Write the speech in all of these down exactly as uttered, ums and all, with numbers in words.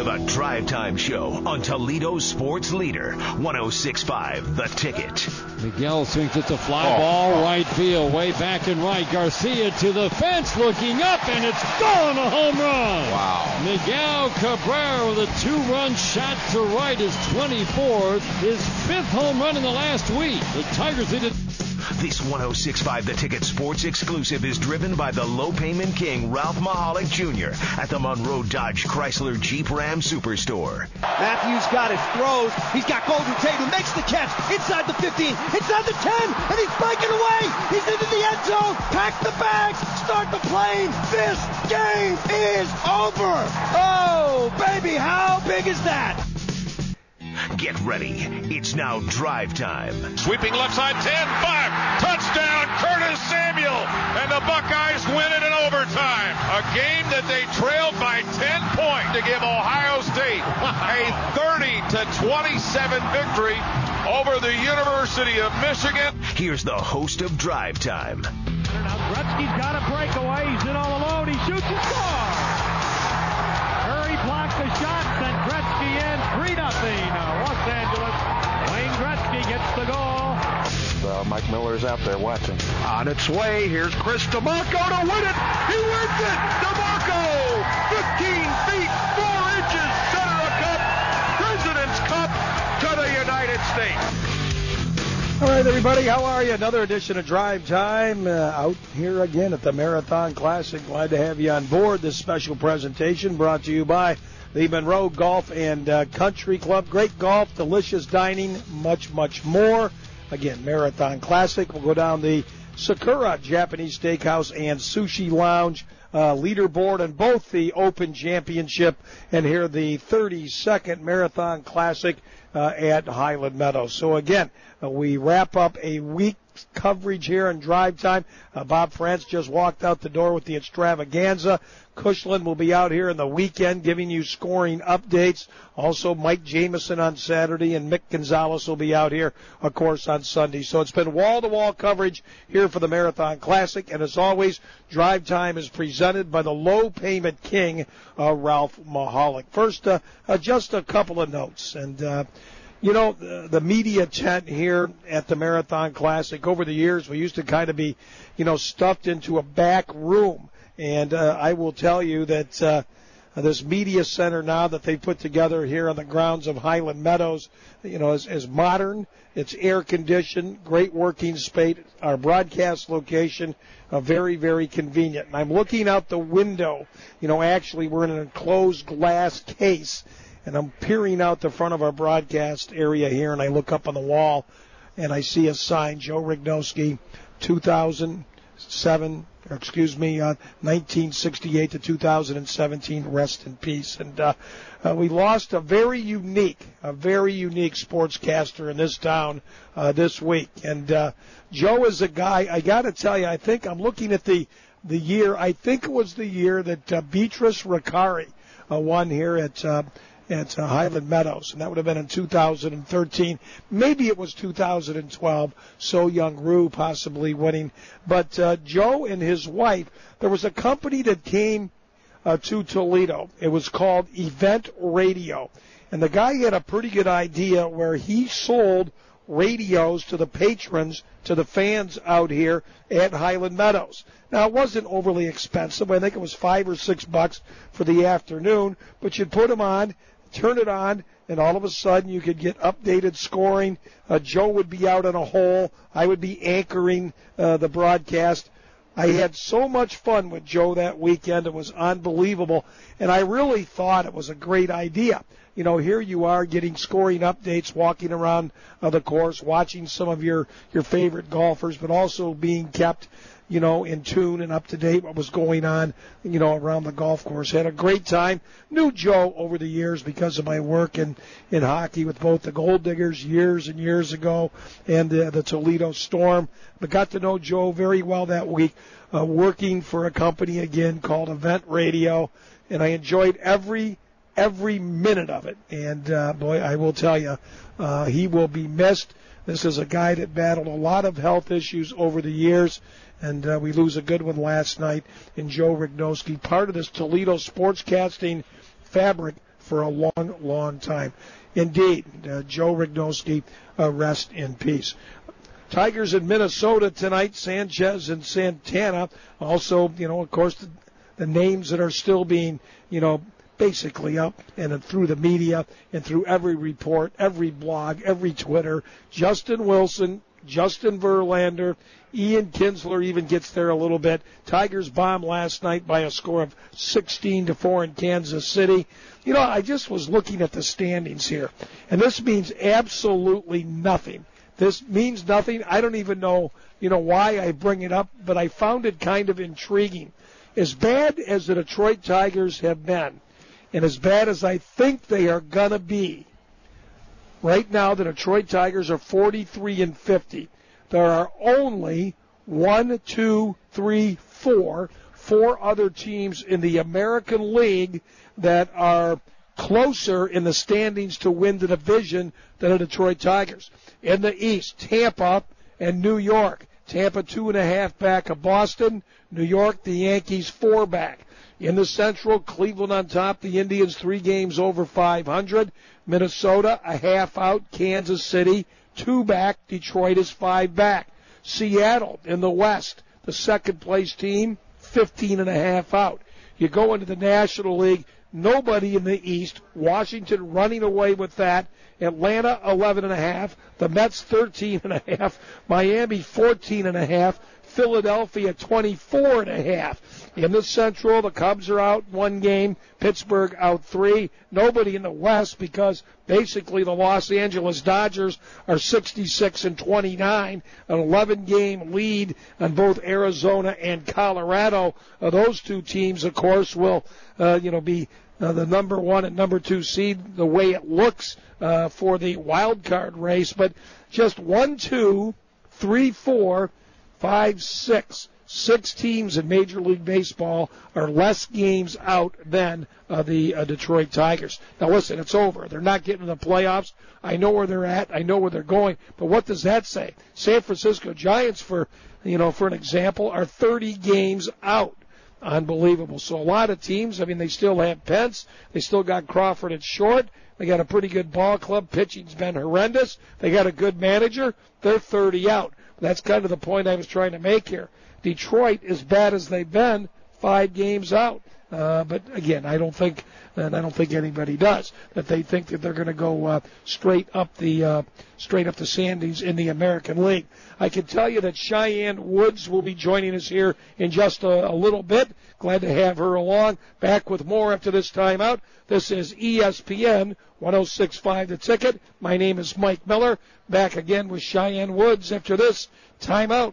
the Drive Time Show on Toledo's sports leader, one oh six point five The Ticket. Miguel swings it to fly oh. ball, right field, way back and right. Garcia to the fence, looking up, and it's gone, a home run. Wow. Miguel Cabrera with a two-run shot to right, his twenty-fourth, his fifth home run in the last week. The Tigers did it. This one oh six point five The Ticket Sports exclusive is driven by the low-payment king, Ralph Mahalik Junior at the Monroe Dodge Chrysler Jeep Ram Superstore. Matthews got it, throws. He's got Golden Tate who makes the catch inside the fifteen, inside the ten, and he's breaking away. He's into the end zone. Pack the bags. Start the plane. This game is over. Oh, baby, how big is that? Get ready. It's now drive time. Sweeping left side, ten, five. Touchdown, Curtis Samuel. And the Buckeyes win it in overtime. A game that they trailed by ten points to give Ohio State a thirty to twenty-seven victory over the University of Michigan. Here's the host of Drive Time. Now Gretzky's got a breakaway. He's in all alone. He shoots and scores. Curry blocked the shot, sent Gretzky in. three nothing. Los Angeles. Wayne Gretzky gets the goal. Uh, Mike Miller's out there watching. On its way, here's Chris DeMarco to win it. He wins it. DeMarco, fifteen feet, four inches, center of cup, President's Cup to the United States. All right, everybody, how are you? Another edition of Drive Time uh, out here again at the Marathon Classic. Glad to have you on board. This special presentation brought to you by the Monroe Golf and uh, Country Club. Great golf, delicious dining, much, much more. Again, Marathon Classic. We'll go down the Sakura Japanese Steakhouse and Sushi Lounge uh, leaderboard on both the Open Championship and here the thirty-second Marathon Classic uh, at Highland Meadows. So, again, uh, we wrap up a week coverage here in Drive Time. Uh, Bob France just walked out the door with the extravaganza. Cushland will be out here in the weekend giving you scoring updates. Also, Mike Jamison on Saturday, and Mick Gonzalez will be out here, of course, on Sunday. So it's been wall-to-wall coverage here for the Marathon Classic. And as always, Drive Time is presented by the low-payment king, uh, Ralph Mahalik. First, uh, uh, just a couple of notes. And, uh, You know, the, the media tent here at the Marathon Classic, over the years, we used to kind of be, you know, stuffed into a back room. And uh, I will tell you that uh, this media center now that they put together here on the grounds of Highland Meadows, you know, is, is modern. It's air-conditioned, great working space. Our broadcast location, uh, very, very convenient. And I'm looking out the window. You know, actually, we're in an enclosed glass case. And I'm peering out the front of our broadcast area here, and I look up on the wall, and I see a sign, Joe Rignowski, two thousand seven, or excuse me, uh, nineteen sixty-eight to two thousand seventeen, rest in peace. And uh, uh, we lost a very unique, a very unique sportscaster in this town uh, this week. And uh, Joe is a guy, I got to tell you, I think I'm looking at the, the year, I think it was the year that uh, Beatrice Riccari uh, won here at uh, at uh, Highland Meadows, and that would have been in two thousand thirteen. Maybe it was two thousand twelve, So Young Rue possibly winning. But uh, Joe and his wife, there was a company that came uh, to Toledo. It was called Event Radio, and the guy had a pretty good idea where he sold radios to the patrons, to the fans out here at Highland Meadows. Now, it wasn't overly expensive. I think it was five or six bucks for the afternoon, but you'd put them on, turn it on, and all of a sudden you could get updated scoring. Uh, Joe would be out on a hole. I would be anchoring uh, the broadcast. I had so much fun with Joe that weekend. It was unbelievable, and I really thought it was a great idea. You know, here you are getting scoring updates, walking around uh, the course, watching some of your, your favorite golfers, but also being kept, you know, in tune and up to date what was going on, you know, around the golf course. Had a great time. Knew Joe over the years because of my work in, in hockey with both the Gold Diggers years and years ago and the, the Toledo Storm. But got to know Joe very well that week, uh, working for a company again called Event Radio, and I enjoyed every every minute of it. And, uh, boy, I will tell you, uh, he will be missed. This is a guy that battled a lot of health issues over the years, and uh, we lose a good one last night in Joe Rignowski, part of this Toledo sportscasting fabric for a long, long time. Indeed, uh, Joe Rignosky, uh, rest in peace. Tigers in Minnesota tonight, Sanchez and Santana. Also, you know, of course, the, the names that are still being, you know, basically up and through the media and through every report, every blog, every Twitter. Justin Wilson, Justin Verlander, Ian Kinsler even gets there a little bit. Tigers bomb last night by a score of sixteen to four in Kansas City. You know, I just was looking at the standings here, and this means absolutely nothing. This means nothing. I don't even know, you know, why I bring it up, but I found it kind of intriguing. As bad as the Detroit Tigers have been, and as bad as I think they are going to be, right now the Detroit Tigers are forty-three and fifty. There are only one, two, three, four, four other teams in the American League that are closer in the standings to win the division than the Detroit Tigers. In the East, Tampa and New York. Tampa two and a half back of Boston. New York, the Yankees four back. In the Central, Cleveland on top. The Indians three games over five hundred. Minnesota a half out. Kansas City two back. Detroit is five back. Seattle in the West, the second place team, fifteen and a half out. You go into the National League. Nobody in the East. Washington running away with that. Atlanta eleven and a half. The Mets thirteen and a half. Miami fourteen and a half. Philadelphia twenty-four and a half. In the Central, the Cubs are out one game. Pittsburgh out three. Nobody in the West because basically the Los Angeles Dodgers are sixty-six and twenty-nine, an eleven-game lead on both Arizona and Colorado. Uh, those two teams, of course, will uh, you know be uh, the number one and number two seed the way it looks uh, for the wild card race. But just one, two, three, four, five, six. Six teams in Major League Baseball are less games out than uh, the uh, Detroit Tigers. Now, listen, it's over. They're not getting to the playoffs. I know where they're at. I know where they're going. But what does that say? San Francisco Giants, for you know, for an example, are thirty games out. Unbelievable. So a lot of teams, I mean, they still have Pence. They still got Crawford at short. They got a pretty good ball club. Pitching's been horrendous. They got a good manager. They're thirty out. That's kind of the point I was trying to make here. Detroit, as bad as they've been, five games out. Uh, but again, I don't think, and I don't think anybody does, that they think that they're going to go uh, straight up the uh, straight up the standings in the American League. I can tell you that Cheyenne Woods will be joining us here in just a, a little bit. Glad to have her along. Back with more after this timeout. This is E S P N one oh six point five The Ticket. My name is Mike Miller. Back again with Cheyenne Woods after this timeout.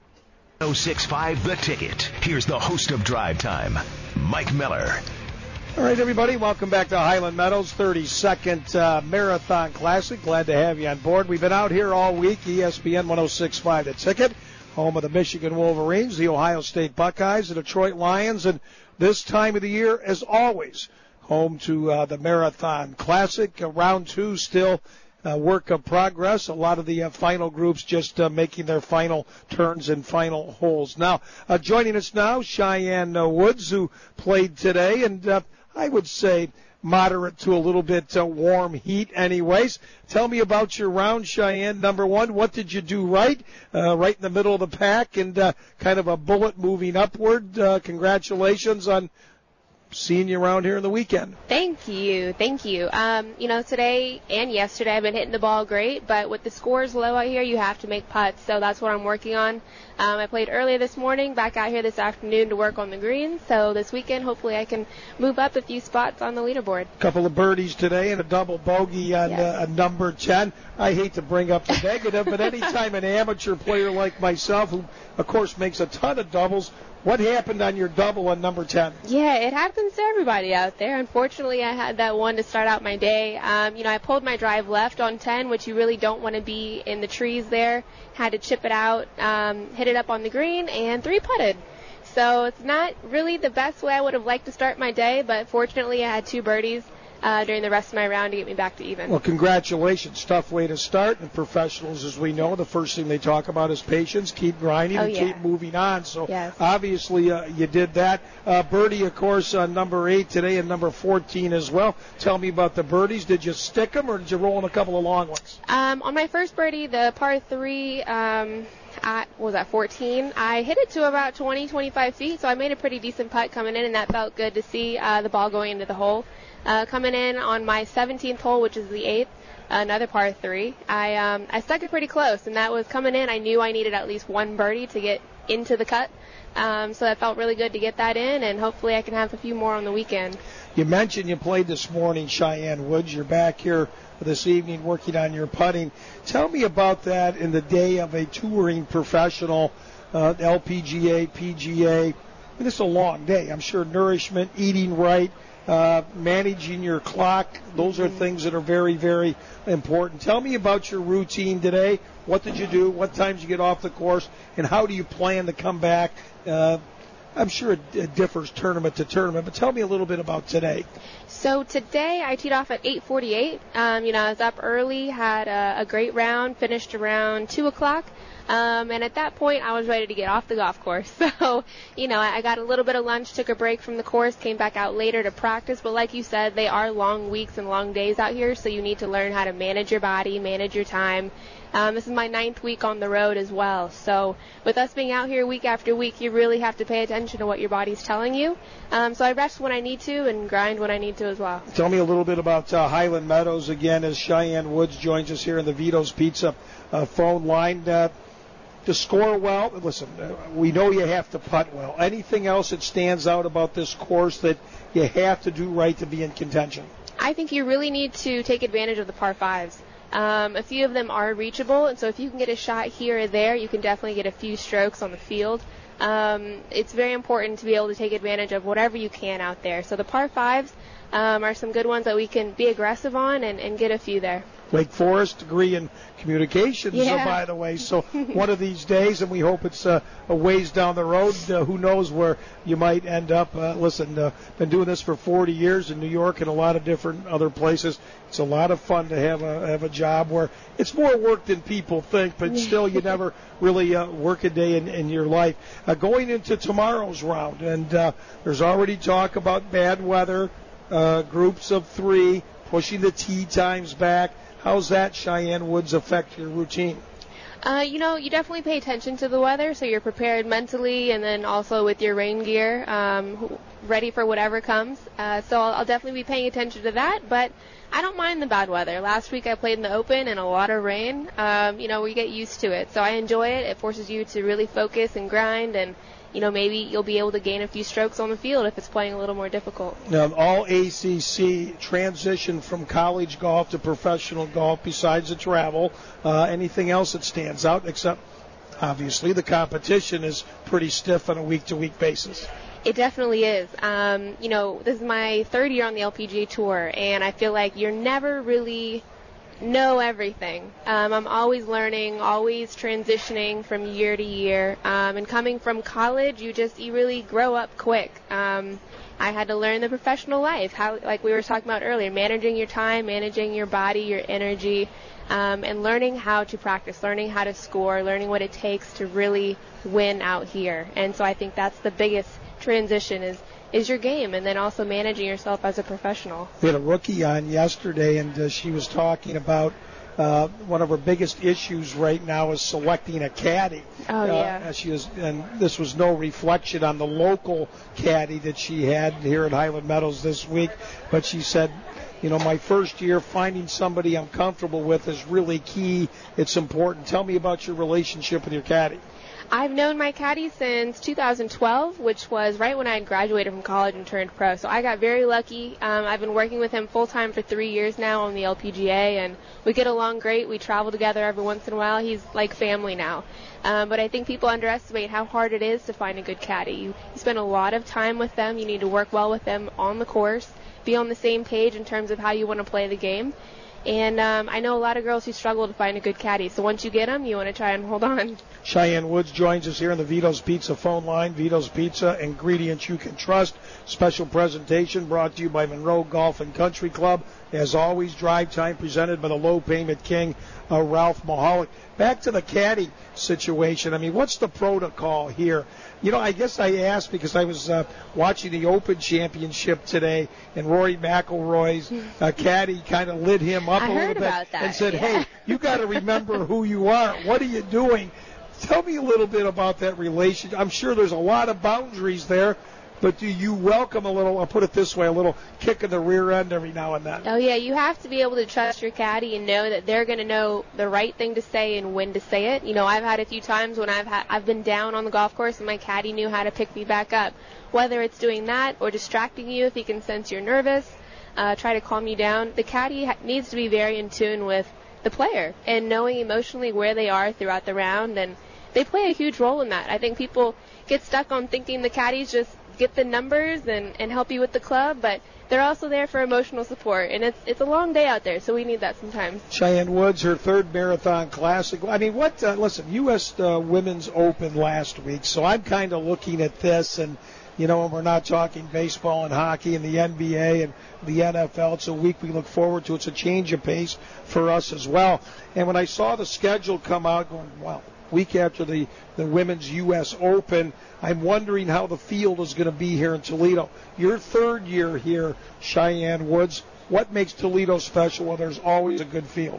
one oh six point five The Ticket. Here's the host of Drive Time, Mike Miller. All right, everybody, welcome back to Highland Meadows, thirty-second uh, Marathon Classic. Glad to have you on board. We've been out here all week, E S P N one oh six point five The Ticket, home of the Michigan Wolverines, the Ohio State Buckeyes, the Detroit Lions, and this time of the year, as always, home to uh, the Marathon Classic. Uh, round two still Uh, work of progress. A lot of the uh, final groups just uh, making their final turns and final holes. Now, uh, joining us now, Cheyenne uh, Woods, who played today, and uh, I would say moderate to a little bit uh, warm heat anyways. Tell me about your round, Cheyenne. Number one, what did you do right? Uh, right in the middle of the pack and uh, kind of a bullet moving upward. Uh, congratulations on seeing you around here in the weekend. Thank you. Thank you. Um, you know, today and yesterday I've been hitting the ball great, but with the scores low out here, you have to make putts, so that's what I'm working on. Um, I played earlier this morning, back out here this afternoon to work on the greens, so this weekend hopefully I can move up a few spots on the leaderboard. A couple of birdies today and a double bogey on yes. uh, a number ten. I hate to bring up the negative, but anytime an amateur player like myself, who of course makes a ton of doubles, what happened on your double on number ten? Yeah, it happens to everybody out there. Unfortunately, I had that one to start out my day. Um, you know, I pulled my drive left on ten, which you really don't want to be in the trees there. Had to chip it out, um, hit it up on the green, and three-putted. So it's not really the best way I would have liked to start my day, but fortunately I had two birdies. uh, during the rest of my round to get me back to even. Well, congratulations. Tough way to start. And professionals, as we know, the first thing they talk about is patience. Keep grinding oh, and yeah. keep moving on. So yes. obviously uh, you did that. Uh, birdie, of course, uh, number eight today and number fourteen as well. Tell me about the birdies. Did you stick them or did you roll in a couple of long ones? Um, on my first birdie, the par three, um, I, what was that, fourteen, I hit it to about twenty, twenty-five feet, so I made a pretty decent putt coming in, and that felt good to see uh, the ball going into the hole. Uh, coming in on my seventeenth hole, which is the eighth, another par three, I um, I stuck it pretty close, and that was coming in. I knew I needed at least one birdie to get into the cut, um, so that felt really good to get that in, and hopefully I can have a few more on the weekend. You mentioned you played this morning, Cheyenne Woods. You're back here this evening working on your putting. Tell me about that in the day of a touring professional, uh, L P G A, P G A. I mean, this is a long day. I'm sure nourishment, eating right, uh, managing your clock, those are things that are very, very important. Tell me about your routine today. What did you do? What times you get off the course? And how do you plan to come back? Uh, I'm sure it, it differs tournament to tournament, but tell me a little bit about today. So today I teed off at eight forty-eight. Um, you know, I was up early, had a, a great round, finished around two o'clock. Um, and at that point, I was ready to get off the golf course. So, you know, I, I got a little bit of lunch, took a break from the course, came back out later to practice. But like you said, they are long weeks and long days out here, so you need to learn how to manage your body, manage your time. Um, this is my ninth week on the road as well. So with us being out here week after week, you really have to pay attention to what your body's telling you. Um, so I rest when I need to and grind when I need to as well. Tell me a little bit about uh, Highland Meadows again as Cheyenne Woods joins us here in the Vito's Pizza uh, phone line. Uh, to score well, listen, uh, we know you have to putt well. Anything else that stands out about this course that you have to do right to be in contention? I think you really need to take advantage of the par fives. Um, a few of them are reachable, and so if you can get a shot here or there, you can definitely get a few strokes on the field. Um, it's very important to be able to take advantage of whatever you can out there. So the par fives um, are some good ones that we can be aggressive on and, and get a few there. Wake Forest degree in communications, yeah. uh, by the way. So one of these days, and we hope it's uh, a ways down the road, uh, who knows where you might end up. Uh, listen, uh, been doing this for forty years in New York and a lot of different other places. It's a lot of fun to have a have a job where it's more work than people think, but still you never really uh, work a day in, in your life. Uh, going into tomorrow's round, and uh, there's already talk about bad weather, uh, groups of three, pushing the tee times back. How's that, Cheyenne Woods, affect your routine? Uh, you know, you definitely pay attention to the weather, so you're prepared mentally and then also with your rain gear, um, ready for whatever comes. Uh, so I'll, I'll definitely be paying attention to that, but I don't mind the bad weather. Last week I played in the Open and a lot of rain. Um, you know, we get used to it, so I enjoy it. It forces you to really focus and grind, and you know, maybe you'll be able to gain a few strokes on the field if it's playing a little more difficult. Now, all A C C transition from college golf to professional golf besides the travel. Uh, anything else that stands out, except obviously the competition is pretty stiff on a week-to-week basis. It definitely is. Um, you know, this is my third year on the L P G A Tour, and I feel like you're never really know everything. Um, I'm always learning, always transitioning from year to year. Um, and coming from college, you just you really grow up quick. Um, I had to learn the professional life, how like we were talking about earlier, managing your time, managing your body, your energy, um, and learning how to practice, learning how to score, learning what it takes to really win out here. And so I think that's the biggest transition is is your game, and then also managing yourself as a professional. We had a rookie on yesterday, and uh, she was talking about uh, one of her biggest issues right now is selecting a caddy. Oh, yeah. Uh, she was, and this was no reflection on the local caddy that she had here at Highland Meadows this week, but she said, you know, my first year, finding somebody I'm comfortable with is really key. It's important. Tell me about your relationship with your caddy. I've known my caddy since two thousand twelve, which was right when I had graduated from college and turned pro. So I got very lucky. Um, I've been working with him full-time for three years now on the L P G A, and we get along great. We travel together every once in a while. He's like family now. Um, but I think people underestimate how hard it is to find a good caddy. You, you spend a lot of time with them. You need to work well with them on the course, be on the same page in terms of how you want to play the game. And um, I know a lot of girls who struggle to find a good caddy. So once you get them, you want to try and hold on. Cheyenne Woods joins us here on the Vito's Pizza phone line. Vito's Pizza, ingredients you can trust. Special presentation brought to you by Monroe Golf and Country Club. As always, drive time presented by the low payment king, uh, Ralph Mahalik. Back to the caddy situation. I mean, what's the protocol here? You know, I guess I asked because I was uh, watching the Open Championship today, and Rory McIlroy's uh, caddy kind of lit him up I a heard little bit about that, and said, yeah. hey, you got to remember who you are. What are you doing? Tell me a little bit about that relationship. I'm sure there's a lot of boundaries there, but do you welcome a little, I'll put it this way, a little kick in the rear end every now and then? Oh, yeah, you have to be able to trust your caddy and know that they're going to know the right thing to say and when to say it. You know, I've had a few times when I've had, I've been down on the golf course and my caddy knew how to pick me back up. Whether it's doing that or distracting you if he can sense you're nervous, uh, try to calm you down. The caddy ha- needs to be very in tune with the player and knowing emotionally where they are throughout the round, and they play a huge role in that. I think people get stuck on thinking the caddies just get the numbers and, and help you with the club, but they're also there for emotional support, and it's it's a long day out there, so we need that sometimes. Cheyenne Woods, her third Marathon Classic. I mean, what, uh, listen, U S Uh, Women's Open last week, so I'm kind of looking at this, and, you know, we're not talking baseball and hockey and the N B A and the N F L. It's a week we look forward to. It's a change of pace for us as well. And when I saw the schedule come out, going, wow, week after the, the Women's U S Open, I'm wondering how the field is going to be here in Toledo. Your third year here, Cheyenne Woods. What makes Toledo special? Well, there's always a good field.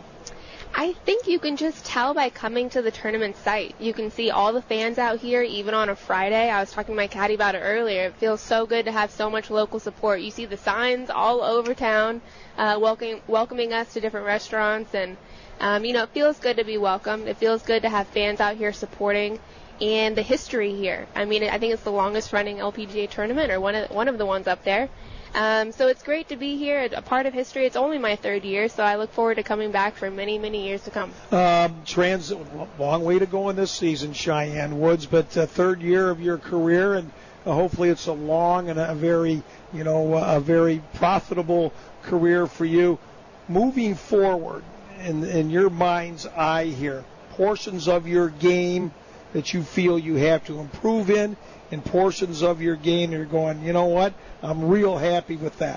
I think you can just tell by coming to the tournament site. You can see all the fans out here, even on a Friday. I was talking to my caddy about it earlier. It feels so good to have so much local support. You see the signs all over town uh, welcoming, welcoming us to different restaurants, and um, you know, it feels good to be welcomed. It feels good to have fans out here supporting. And the history here. I mean, I think it's the longest running L P G A tournament, or one of one of the ones up there. Um, so it's great to be here, a part of history. It's only my third year, so I look forward to coming back for many, many years to come. Um, trans, long way to go in this season, Cheyenne Woods, but uh, third year of your career, and uh, hopefully it's a long and a very, you know, a very profitable career for you. Moving forward, in, in your mind's eye here, portions of your game that you feel you have to improve in, and portions of your game you're going, you know what, I'm real happy with that.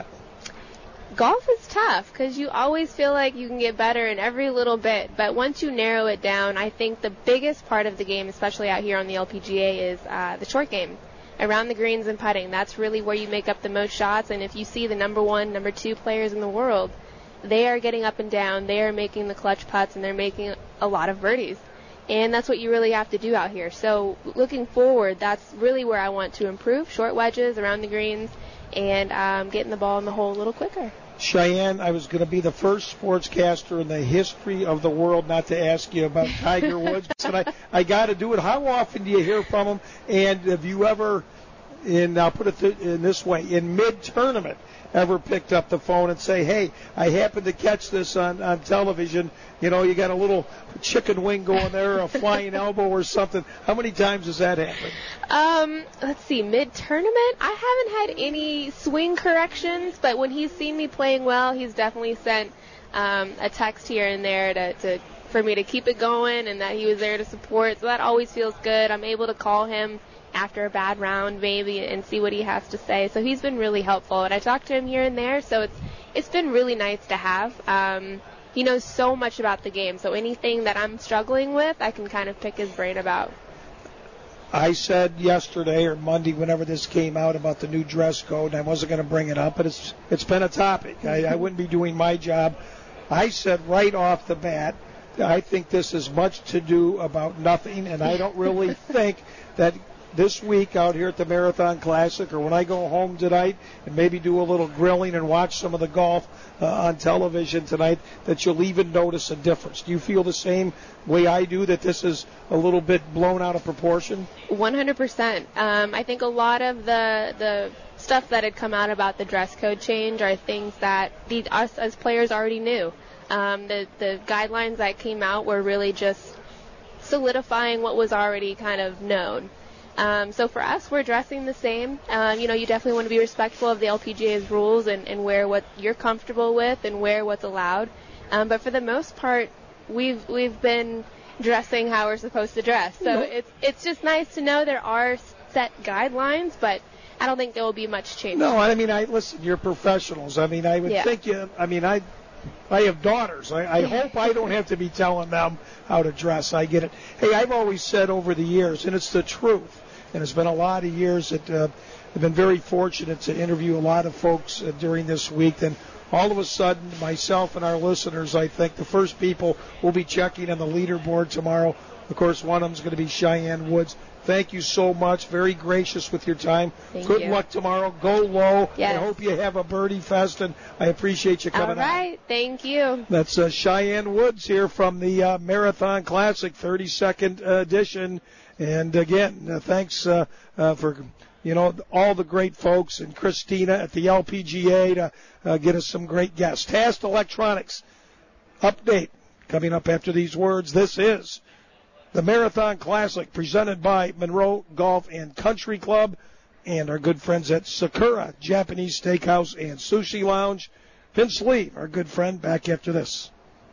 Golf is tough because you always feel like you can get better in every little bit, but once you narrow it down, I think the biggest part of the game, especially out here on the L P G A, is uh, the short game. Around the greens and putting, that's really where you make up the most shots, and if you see the number one, number two players in the world, they are getting up and down, they are making the clutch putts, and they're making a lot of birdies. And that's what you really have to do out here. So looking forward, that's really where I want to improve. Short wedges around the greens and um, getting the ball in the hole a little quicker. Cheyenne, I was going to be the first sportscaster in the history of the world not to ask you about Tiger Woods, but I, I got to do it. How often do you hear from him? And have you ever, in, I'll put it th- in this way, in mid-tournament, ever picked up the phone and say, hey, I happened to catch this on, on television. You know, you got a little chicken wing going there, a flying elbow or something. How many times has that happened? Um, let's see, mid-tournament? I haven't had any swing corrections, but when he's seen me playing well, he's definitely sent um, a text here and there to, to for me to keep it going and that he was there to support. So that always feels good. I'm able to call him after a bad round maybe and see what he has to say. So he's been really helpful, and I talk to him here and there, so it's it's been really nice to have. Um, he knows so much about the game, so anything that I'm struggling with, I can kind of pick his brain about. I said yesterday or Monday, whenever this came out, about the new dress code, and I wasn't going to bring it up, but it's it's been a topic. I, I wouldn't be doing my job. I said right off the bat, I think this is much to do about nothing, and I don't really think that this week out here at the Marathon Classic, or when I go home tonight and maybe do a little grilling and watch some of the golf uh, on television tonight, that you'll even notice a difference. Do you feel the same way I do, that this is a little bit blown out of proportion? one hundred percent. Um, I think a lot of the the stuff that had come out about the dress code change are things that the, us as players already knew. Um, the, the guidelines that came out were really just solidifying what was already kind of known. Um, so for us, we're dressing the same. Um, you know, you definitely want to be respectful of the L P G A's rules and, and wear what you're comfortable with and wear what's allowed. Um, but for the most part, we've we've been dressing how we're supposed to dress. So Mm-hmm. it's it's just nice to know there are set guidelines, but I don't think there will be much change. No, I mean, I listen, you're professionals. I mean, I would Yeah. think you, I mean, I I have daughters. I, I hope I don't have to be telling them how to dress. I get it. Hey, I've always said over the years, and it's the truth, and it's been a lot of years that uh, I've been very fortunate to interview a lot of folks uh, during this week. Then all of a sudden, myself and our listeners, I think the first people will be checking on the leaderboard tomorrow. Of course, one of them is going to be Cheyenne Woods. Thank you so much. Very gracious with your time. Thank Good you. luck tomorrow. Go low. Yes. I hope you have a birdie fest, and I appreciate you coming All right. Thank you. on. That's uh, Cheyenne Woods here from the uh, Marathon Classic thirty-second edition. And again, uh, thanks uh, uh, for you know all the great folks and Christina at the L P G A to uh, get us some great guests. Tast Electronics update coming up after these words. This is the Marathon Classic presented by Monroe Golf and Country Club and our good friends at Sakura Japanese Steakhouse and Sushi Lounge. Vince Lee, our good friend, back after this.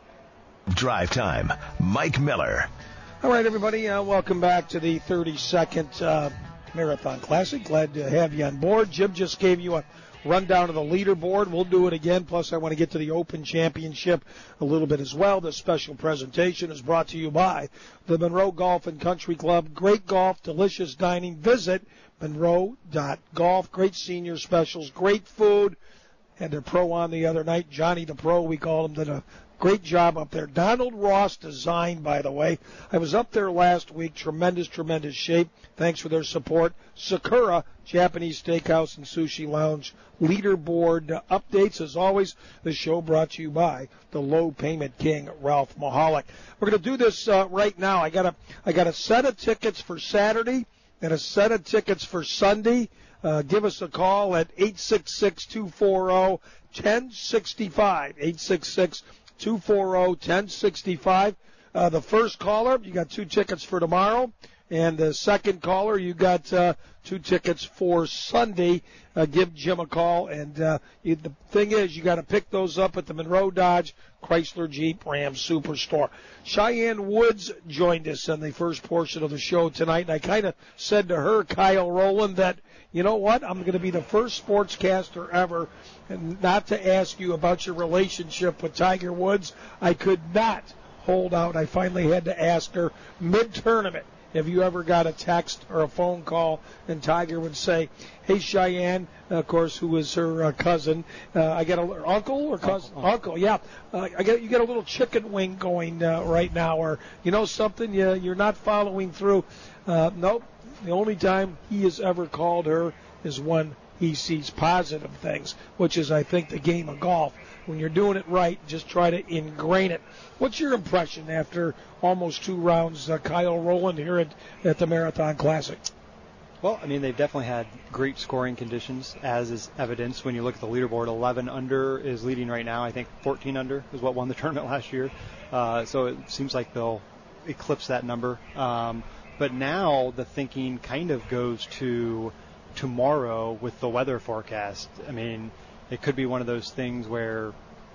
Drive Time, Mike Miller. All right, everybody, uh, welcome back to the thirty-second uh, Marathon Classic. Glad to have you on board. Jim just gave you a rundown of the leaderboard. We'll do it again. Plus, I want to get to the Open Championship a little bit as well. This special presentation is brought to you by the Monroe Golf and Country Club. Great golf, delicious dining. Visit monroe dot golf. Great senior specials, great food. Had their pro on the other night, Johnny the Pro, we call him, did a great job up there. Donald Ross Design, by the way. I was up there last week. Tremendous, tremendous shape. Thanks for their support. Sakura Japanese Steakhouse and Sushi Lounge leaderboard uh, updates. As always, the show brought to you by the Low Payment King, Ralph Mahalik. We're going to do this uh, right now. I got a I got a set of tickets for Saturday and a set of tickets for Sunday. Uh, give us a call at eight six six, two four zero, one oh six five. eight six six, two four zero, one oh six five. Uh, the first caller, you got two tickets for tomorrow. And the second caller, you got uh, two tickets for Sunday. Uh, give Jim a call. And uh, you, the thing is, you got to pick those up at the Monroe Dodge Chrysler Jeep Ram Superstore. Cheyenne Woods joined us in the first portion of the show tonight. And I kind of said to her, Kyle Rowland, that, you know what, I'm going to be the first sportscaster ever and not to ask you about your relationship with Tiger Woods. I could not hold out. I finally had to ask her mid-tournament. Have you ever got a text or a phone call and Tiger would say, hey, Cheyenne, of course, who is her uh, cousin, uh, I got a uncle or cousin? Uncle, uncle. uncle yeah. Uh, I got, you got a little chicken wing going uh, right now, or, you know, something you, you're not following through. Uh, nope. The only time he has ever called her is when he sees positive things, which is, I think, the game of golf. When you're doing it right, just try to ingrain it. What's your impression after almost two rounds, uh, Kyle Rowland, here at, at the Marathon Classic? Well, I mean, they've definitely had great scoring conditions, as is evidenced when you look at the leaderboard. eleven under is leading right now. I think fourteen under is what won the tournament last year. Uh, so it seems like they'll eclipse that number. Um, but now the thinking kind of goes to tomorrow with the weather forecast. I mean, it could be one of those things where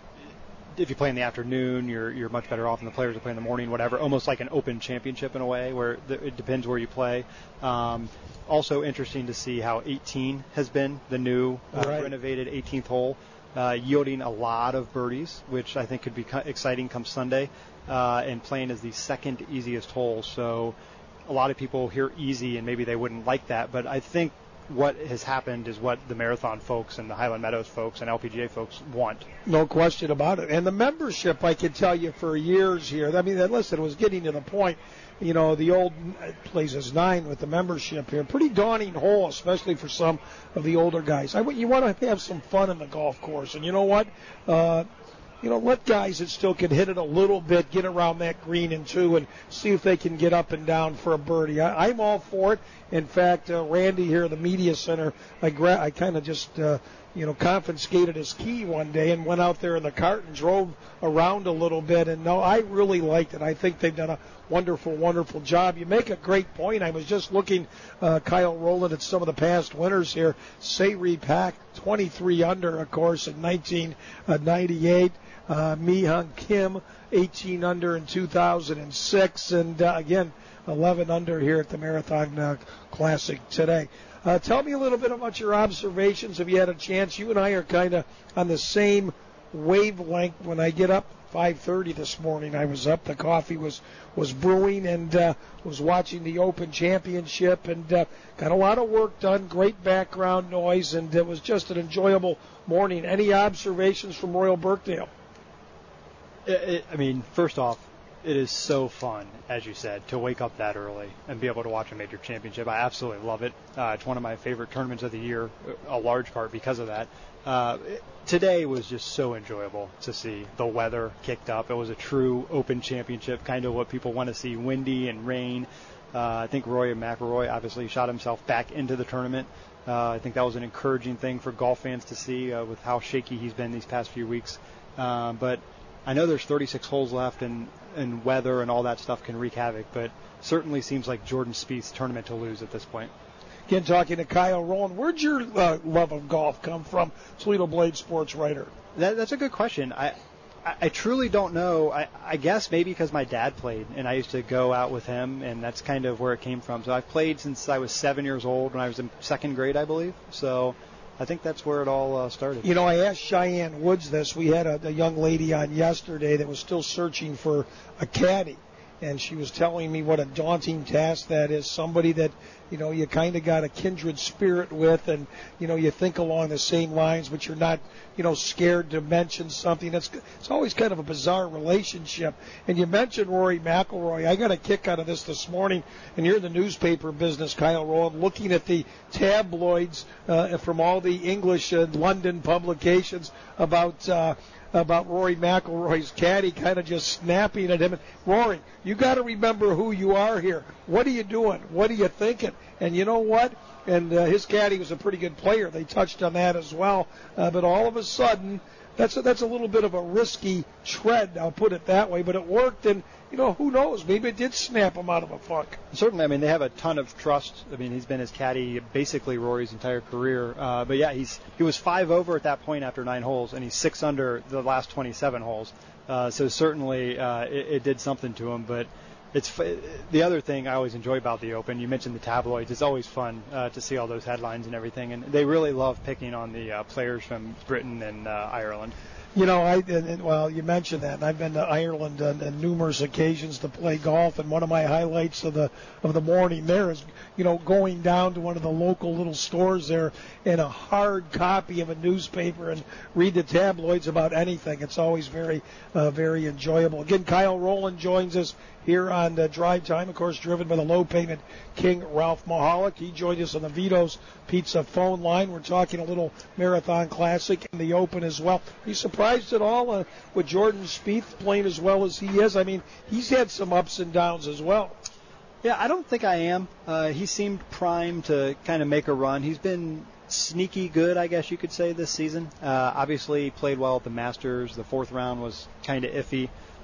if you play in the afternoon, you're you're much better off, and the players are playing in the morning, whatever. Almost like an open championship in a way, where th- it depends where you play. Um, also interesting to see how eighteen has been the new uh, right. renovated eighteenth hole, uh, yielding a lot of birdies, which I think could be co- exciting come Sunday, uh, and playing as the second easiest hole. So a lot of people hear easy, and maybe they wouldn't like that, but I think what has happened is what the Marathon folks and the Highland Meadows folks and L P G A folks want. No question about it. And the membership, I can tell you, for years here, I mean, listen, it was getting to the point, you know, the old places nine with the membership here. Pretty daunting hole, especially for some of the older guys. I, you want to have some fun in the golf course. And you know what? Uh, You know, let guys that still can hit it a little bit get around that green and two and see if they can get up and down for a birdie. I, I'm all for it. In fact, uh, Randy here at the media center, I gra- I kind of just, uh, you know, confiscated his key one day and went out there in the cart and drove around a little bit. And no, I really liked it. I think they've done a wonderful, wonderful job. You make a great point. I was just looking, uh, Kyle Rowland, at some of the past winners here. Sayri Pack, twenty-three under, of course, in nineteen ninety-eight. Uh, Mi-Hyung Kim, eighteen under in two thousand six, and uh, again, eleven under here at the Marathon uh, Classic today. Uh, tell me a little bit about your observations. Have you had a chance? You and I are kind of on the same wavelength. When I get up five thirty this morning, I was up. The coffee was was brewing, and uh, was watching the Open Championship, and uh, got a lot of work done. Great background noise, and it was just an enjoyable morning. Any observations from Royal Birkdale? It, it, I mean, first off, it is so fun, as you said, to wake up that early and be able to watch a major championship. I absolutely love it. Uh, it's one of my favorite tournaments of the year, a large part because of that. Uh, it, today was just so enjoyable to see. The weather kicked up. It was a true Open Championship, kind of what people want to see, windy and rain. Uh, I think Rory McIlroy obviously shot himself back into the tournament. Uh, I think that was an encouraging thing for golf fans to see uh, with how shaky he's been these past few weeks. Uh, but I know there's thirty-six holes left, and, and weather and all that stuff can wreak havoc, but certainly seems like Jordan Spieth's tournament to lose at this point. Again, talking to Kyle Rowland, where'd your uh, love of golf come from, Toledo Blade sports writer? That, that's a good question. I, I, I truly don't know. I, I guess maybe because my dad played, and I used to go out with him, and that's kind of where it came from. So I've played since I was seven years old, when I was in second grade, I believe. So I think that's where it all uh, started. You know, I asked Cheyenne Woods this. We had a, a young lady on yesterday that was still searching for a caddy, and she was telling me what a daunting task that is. Somebody that, you know, you kind of got a kindred spirit with, and, you know, you think along the same lines, but you're not, you know, scared to mention something. That's it's always kind of a bizarre relationship. And you mentioned Rory McIlroy. I got a kick out of this this morning, and you're in the newspaper business, Kyle Rowland, looking at the tabloids uh, from all the English uh, London publications about uh, about Rory McIlroy's caddy kind of just snapping at him. And, Rory, you got to remember who you are here. What are you doing? What are you thinking? And you know what? And uh, his caddy was a pretty good player. They touched on that as well. Uh, but all of a sudden, that's a, that's a little bit of a risky tread, I'll put it that way. But it worked, and, you know, who knows? Maybe it did snap him out of a funk. Certainly. I mean, they have a ton of trust. I mean, he's been his caddy basically Rory's entire career. Uh, but, yeah, he's he was five over at that point after nine holes, and he's six under the last twenty-seven holes. Uh, so certainly uh, it, it did something to him. But it's the other thing I always enjoy about the Open. You mentioned the tabloids. It's always fun uh, to see all those headlines and everything. And they really love picking on the uh, players from Britain and uh, Ireland. You know, I and, well, you mentioned that, and I've been to Ireland on, on numerous occasions to play golf, and one of my highlights of the of the morning there is, you know, going down to one of the local little stores there and a hard copy of a newspaper and read the tabloids about anything. It's always very, uh, very enjoyable. Again, Kyle Rowland joins us here on uh, Drive Time, of course, driven by the low-payment king, Ralph Mahalik. He joined us on the Vito's Pizza phone line. We're talking a little Marathon Classic and the Open as well. Are you surprised at all uh, with Jordan Spieth playing as well as he is? I mean, he's had some ups and downs as well. Yeah, I don't think I am. Uh, he seemed primed to kind of make a run. He's been sneaky good, I guess you could say, this season. Uh, obviously, he played well at the Masters. The fourth round was kind of iffy.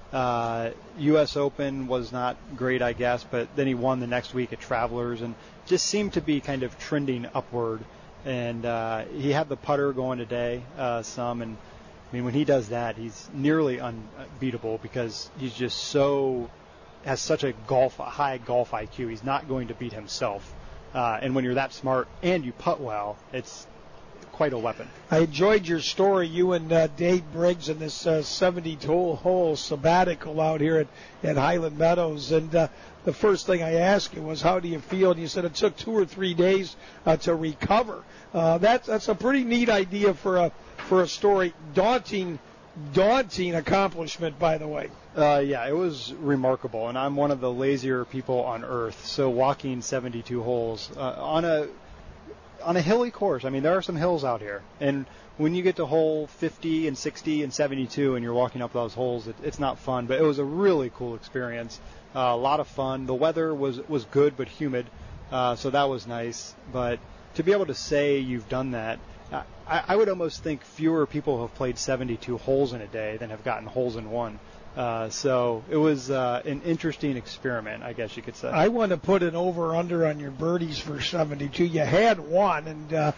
Uh, U S Open was not great, I guess, but then he won the next week at Travelers and just seemed to be kind of trending upward. And uh, he had the putter going today uh, some, and I mean, when he does that, he's nearly unbeatable because he's just so has such a golf a high golf I Q. He's not going to beat himself. Uh, and when you're that smart and you putt well, it's quite a weapon. I enjoyed your story, you and uh, Dave Briggs, in this uh, seventy-hole sabbatical out here at, at Highland Meadows. And uh, the first thing I asked you was, how do you feel? And you said it took two or three days uh, to recover. Uh, that's that's a pretty neat idea for a for a story. Daunting, daunting accomplishment, by the way. Uh, yeah, it was remarkable. And I'm one of the lazier people on earth. So walking seventy-two holes uh, on a on a hilly course. I mean, there are some hills out here. And when you get to hole fifty and sixty and seventy-two and you're walking up those holes, it, it's not fun. But it was a really cool experience. Uh, a lot of fun. The weather was, was good but humid, uh, so that was nice. But to be able to say you've done that, I, I would almost think fewer people have played seventy-two holes in a day than have gotten holes in one. Uh, so it was uh, an interesting experiment, I guess you could say. I want to put an over-under on your birdies for seventy-two. You had one, and uh,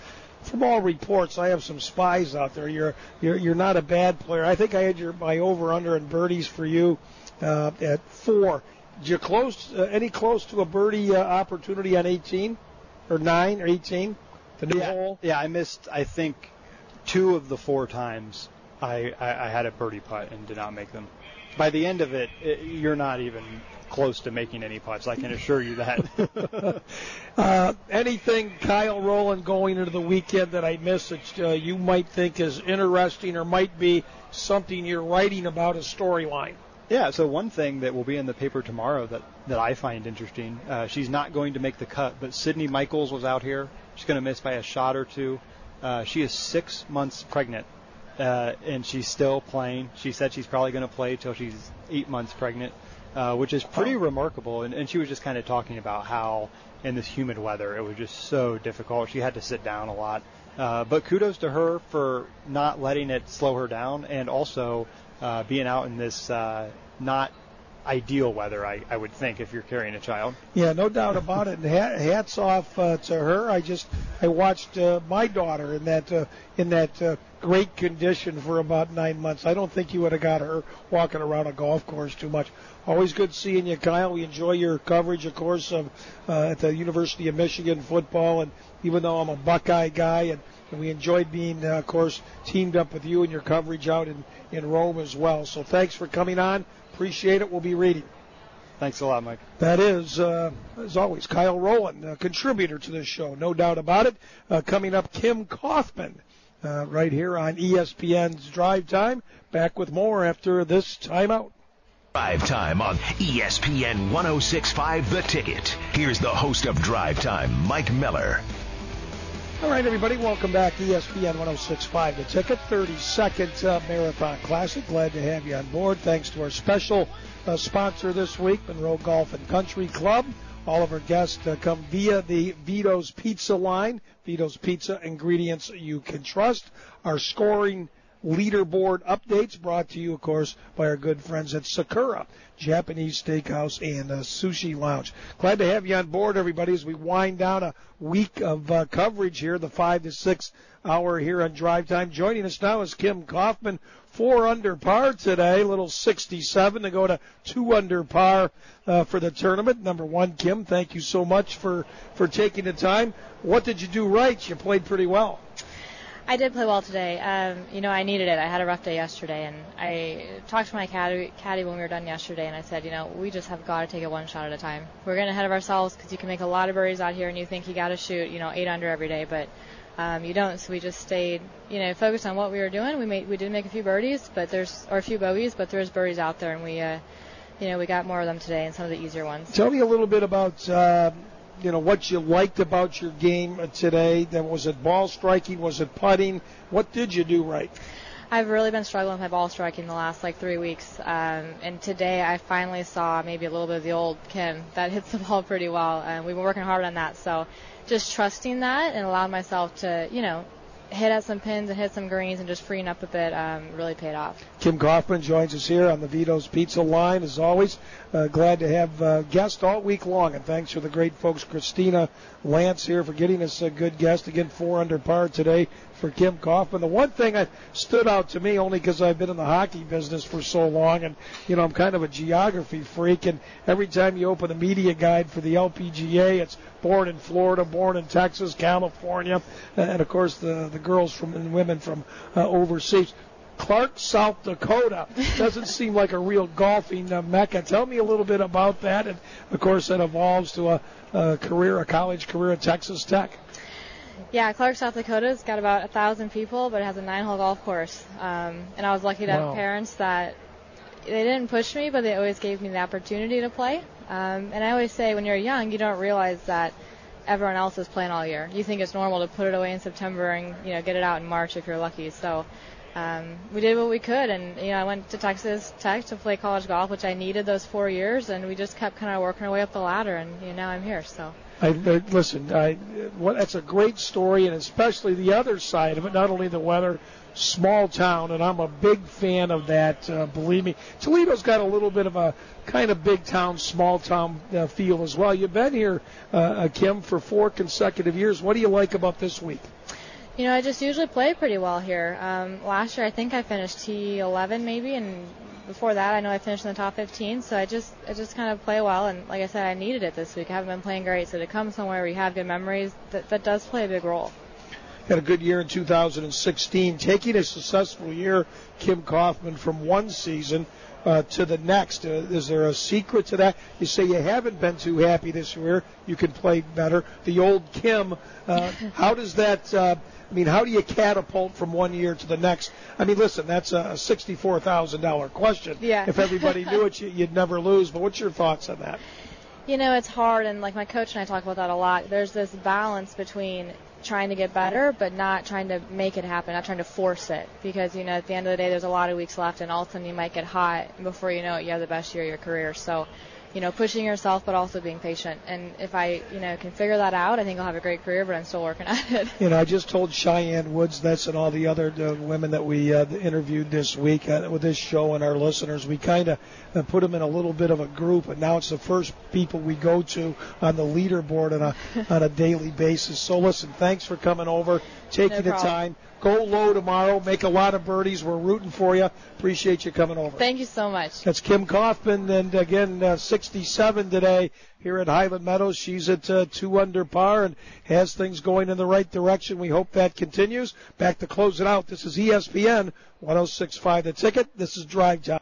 from all reports, I have some spies out there. You're you're you're not a bad player. I think I had your my over under and birdies for you uh, at four. Did you close uh, any close to a birdie uh, opportunity on eighteen or nine or eighteen? The new yeah, hole. Yeah, I missed. I think two of the four times I, I, I had a birdie putt and did not make them. By the end of it, it you're not even close to making any putts. I can assure you that. uh, anything, Kyle Rowland, going into the weekend that I missed that uh, you might think is interesting or might be something you're writing about, a storyline? Yeah, so one thing that will be in the paper tomorrow that, that I find interesting, uh, she's not going to make the cut, but Sydney Michaels was out here. She's going to miss by a shot or two. Uh, she is six months pregnant, uh, and she's still playing. She said she's probably going to play till she's eight months pregnant. Uh, which is pretty remarkable. And, and she was just kind of talking about how in this humid weather it was just so difficult. She had to sit down a lot. Uh, but kudos to her for not letting it slow her down and also uh, being out in this uh, not ideal weather, I, I would think, if you're carrying a child. Yeah, no doubt about it. And hats off uh, to her. I just I watched uh, my daughter in that uh, in that uh, great condition for about nine months. I don't think you would have got her walking around a golf course too much. Always good seeing you, Kyle. We enjoy your coverage, of course, of uh, at the University of Michigan football. And even though I'm a Buckeye guy, and, and we enjoyed being, uh, of course, teamed up with you and your coverage out in, in Rome as well. So thanks for coming on. Appreciate it. We'll be reading. Thanks a lot, Mike. That is, uh, as always, Kyle Rowland, a contributor to this show, no doubt about it. Uh, coming up, Kim Kaufman, uh, right here on E S P N's Drive Time. Back with more after this timeout. Drive Time on E S P N one oh six point five The Ticket. Here's the host of Drive Time, Mike Miller. All right, everybody, welcome back to E S P N one oh six point five The Ticket, thirty-second uh, Marathon Classic. Glad to have you on board. Thanks to our special uh, sponsor this week, Monroe Golf and Country Club. All of our guests uh, come via the Vito's Pizza line. Vito's Pizza, ingredients you can trust. Our scoring leaderboard updates brought to you, of course, by our good friends at Sakura Japanese Steakhouse and uh, Sushi Lounge. Glad to have you on board, everybody, as we wind down a week of uh, coverage here, the five to six hour here on Drive Time. Joining us now is Kim Kaufman, four under par today, little sixty-seven to go to two under par uh, for the tournament. Number one, Kim, thank you so much for, for taking the time. What did you do right? You played pretty well. I did play well today. Um, you know, I needed it. I had a rough day yesterday, and I talked to my caddy, caddy when we were done yesterday, and I said, you know, we just have got to take it one shot at a time. We're getting ahead of ourselves because you can make a lot of birdies out here, and you think you got to shoot, you know, eight under every day, but um, you don't. So we just stayed, you know, focused on what we were doing. We made, we did make a few birdies, but there's or a few bogeys, but there's birdies out there, and we, uh, you know, we got more of them today, and some of the easier ones. Tell me a little bit about. Uh You know, what you liked about your game today. Then was it ball striking? Was it putting? What did you do right? I've really been struggling with my ball striking the last like three weeks. Um, and today I finally saw maybe a little bit of the old Kim that hits the ball pretty well. And we've been working hard on that. So just trusting that and allowing myself to, you know, hit at some pins and hit some greens and just freeing up a bit um, really paid off. Kim Kaufman joins us here on the Vito's Pizza line, as always. Uh, glad to have uh, guests all week long, and thanks to the great folks, Christina Lance here, for getting us a good guest. Again, four under par today for Kim Kaufman. The one thing that stood out to me, only because I've been in the hockey business for so long, and, you know, I'm kind of a geography freak, and every time you open the media guide for the L P G A, it's born in Florida, born in Texas, California, and, of course, the, the girls from and women from uh, overseas. Clark, South Dakota doesn't seem like a real golfing uh, mecca. Tell me a little bit about that, and, of course, that evolves to a, a career, a college career at Texas Tech. Yeah, Clark, South Dakota's got about a thousand people, but it has a nine-hole golf course. Um, and I was lucky to wow. have parents that they didn't push me, but they always gave me the opportunity to play. Um, and I always say, when you're young, you don't realize that everyone else is playing all year. You think it's normal to put it away in September and, you know, get it out in March if you're lucky. So um, we did what we could, and, you know, I went to Texas Tech to play college golf, which I needed those four years, and we just kept kind of working our way up the ladder, and, you know, now I'm here. So. I, uh, listen, I, what, that's a great story, and especially the other side of it, not only the weather, small town, and I'm a big fan of that, uh, believe me. Toledo's got a little bit of a kind of big town, small town uh, feel as well. You've been here, uh, Kim, for four consecutive years. What do you like about this week? You know, I just usually play pretty well here. Um, last year, I think I finished T eleven maybe, and before that, I know I finished in the top fifteen. So I just, I just kind of play well, and like I said, I needed it this week. I haven't been playing great, so to come somewhere where you have good memories, that, that does play a big role. Had a good year in two thousand sixteen, taking a successful year, Kim Kaufman, from one season uh, to the next. Uh, is there a secret to that? You say you haven't been too happy this year. You can play better. The old Kim, uh, how does that, uh, I mean, how do you catapult from one year to the next? I mean, listen, that's a sixty-four thousand dollars question. Yeah. If everybody knew it, you'd never lose. But what's your thoughts on that? You know, it's hard, and like my coach and I talk about that a lot. There's this balance between trying to get better, but not trying to make it happen, not trying to force it. Because, you know, at the end of the day, there's a lot of weeks left, and all of a sudden you might get hot, and before you know it, you have the best year of your career. So, you know, pushing yourself, but also being patient. And if I, you know, can figure that out, I think I'll have a great career, but I'm still working at it. You know, I just told Cheyenne Woods this and all the other uh, women that we uh, interviewed this week uh, with this show and our listeners. We kind of uh, put them in a little bit of a group, and now it's the first people we go to on the leaderboard on a on a daily basis. So, listen, thanks for coming over, taking No the problem. time. Go low tomorrow. Make a lot of birdies. We're rooting for you. Appreciate you coming over. Thank you so much. That's Kim Kaufman, and again, uh, sixty-seven today here at Highland Meadows. She's at uh, two under par and has things going in the right direction. We hope that continues. Back to close it out. This is E S P N one oh six point five The Ticket. This is Drive Time.